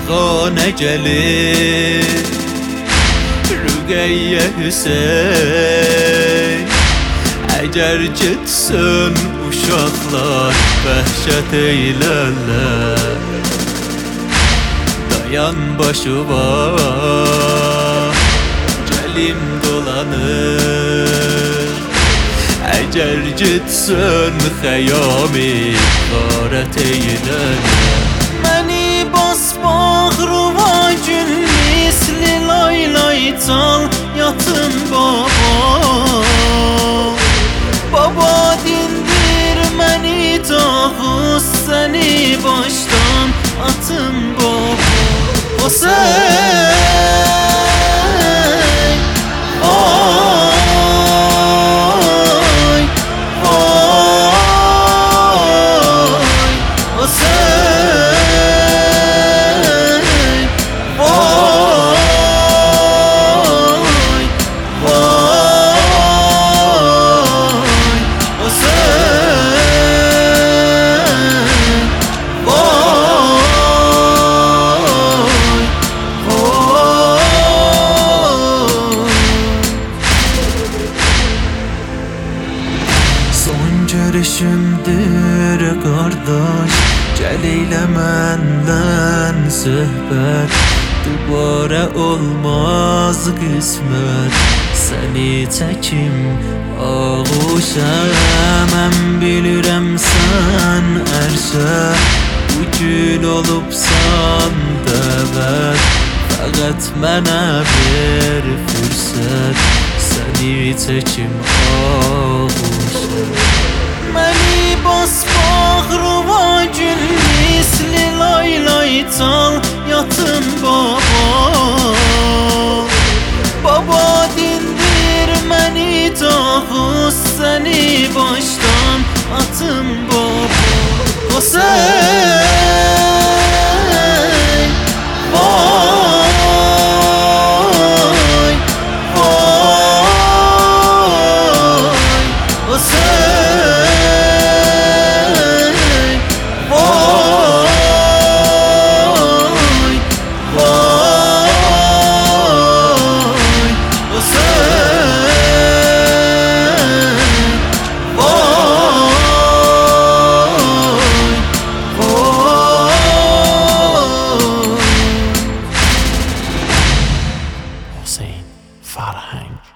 Fergane gelir Rüqeyyə Hüseyn Əgər gitsin uşaqlar Vəhşət eylərlər Dayan başıma Gəlim dolanır Əgər gitsin xəyami Qarət eylərlər Məni bas bağrıma gün misli lay lay çal yatım baba Baba dindir məni tağız səni başdan atım baba O sen Ay Ay O sen Vay Vay O sen Vay Son görüşümdür qardaş Gəl eylə məndən söhbət Dubara olmaz qismət Səni çəkim ağuşam Mən bilirəm sən ərşə Bugün olubsan dəvət Fəqət mənə bir fürsət Səni çəkim ağuşam Məni bas bağrıma gün misli lay lay çal yatım baba Baba dindir məni tağız səni başdan atım baba O sen Vay Vay O sen Vay Vay O sen Vay Vay Hüseyin Farhang